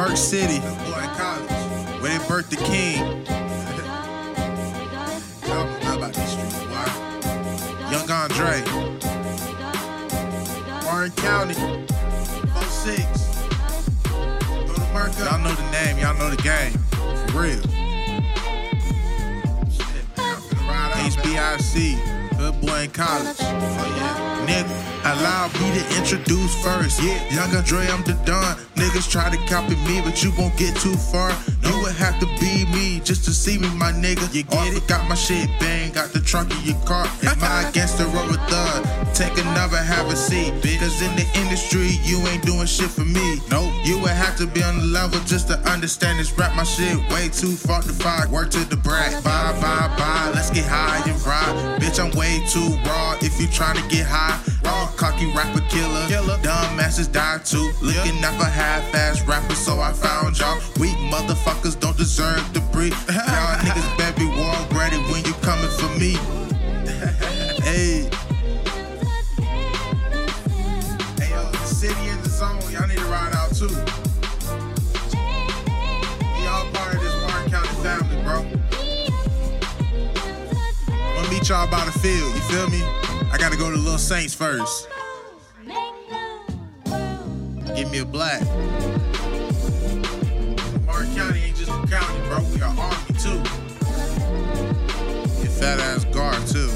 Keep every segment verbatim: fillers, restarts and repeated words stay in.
Park City, boy in college, where they birthed the king. Y'all don't know about these streets, boy. Young Andre, Warren County, four six. Throw the mark up. Y'all know the name, y'all know the game. For real. Shit, man, I'm finna ride out, H B I C, good boy in college. Oh yeah, nigga. Allow me to introduce first. Yeah, Young Andre, I'm the Don. Niggas try to copy me, but you won't get too far. You would have to be me just to see me, my nigga. You get oh, it? Got my shit, bang, got the trunk of your car. Am I against the road with thug? Take another, have a seat. Cause in the industry, you ain't doing shit for me. Nope. You would have to be on the level just to understand this rap. My shit way too far to fight. Work to the brat. Bye, bye, bye. Let's get high and ride. Bitch, I'm way too raw if you tryna get high. Raw, cocky rapper killer. killer. Dumb masses die too. Looking yeah. at for half-ass rappers, so I found y'all. Weak motherfuckers don't deserve to breathe. Y'all niggas better be war ready when you coming for me. Hey. Hey yo, the city in the zone, y'all need to ride out too. Y'all part of this Warren County family, bro. I'm gonna meet y'all by the field, you feel me? I gotta go to Little Saints first. Give me a black. Warren County ain't just a county, bro. We are army too. Your fat ass guard too.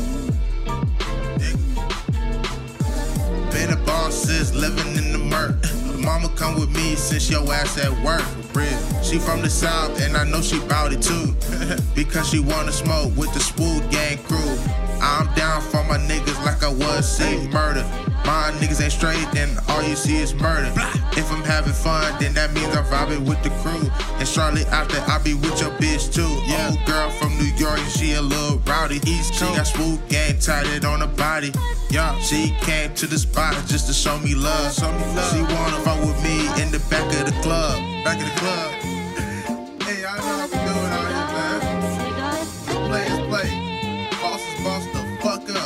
Been a boss since living in the murk. Mama come with me since your ass at work. She from the south and I know she bout it too. Because she wanna smoke with the Swoop Gang crew. I'm down for my niggas like I was saying murder. My niggas ain't straight, then all you see is murder. If I'm having fun, then that means I'm vibing with the crew. And shortly after, I be with your bitch too. Yeah. Old girl from New York, and she a little rowdy. East she got Swoop Gang tatted on her body. Yeah, she came to the spot just to show me love. Show me love. She wanna fuck with me in the back of the club. Back of the club. Hey, I know how we do it out here, man. Players play. Bosses boss the fuck up.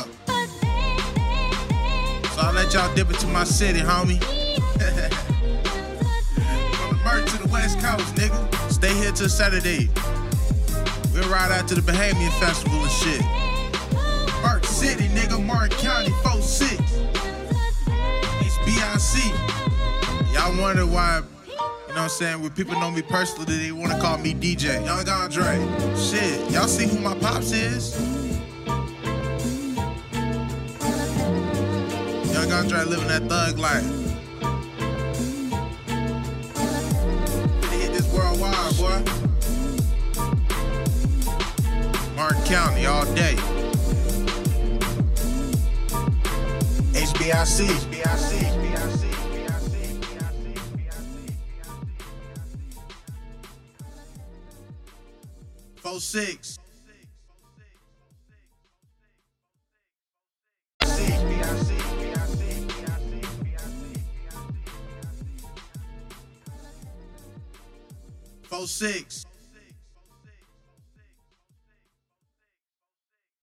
So I'll let y'all dip into my city, homie. From the Merc to the West Coast, nigga. Stay here till Saturday. We'll ride out to the Bahamian Festival and shit. Park City, nigga, Warren County, four six. H B I C. Y'all wonder why, you know what I'm saying, when people know me personally, they want to call me D J. Young Andre. Shit, y'all see who my pops is? Young Andre living that thug life. They hit this worldwide, boy. Warren County all day. H B I C. H B I C. H B I C. four six. four six.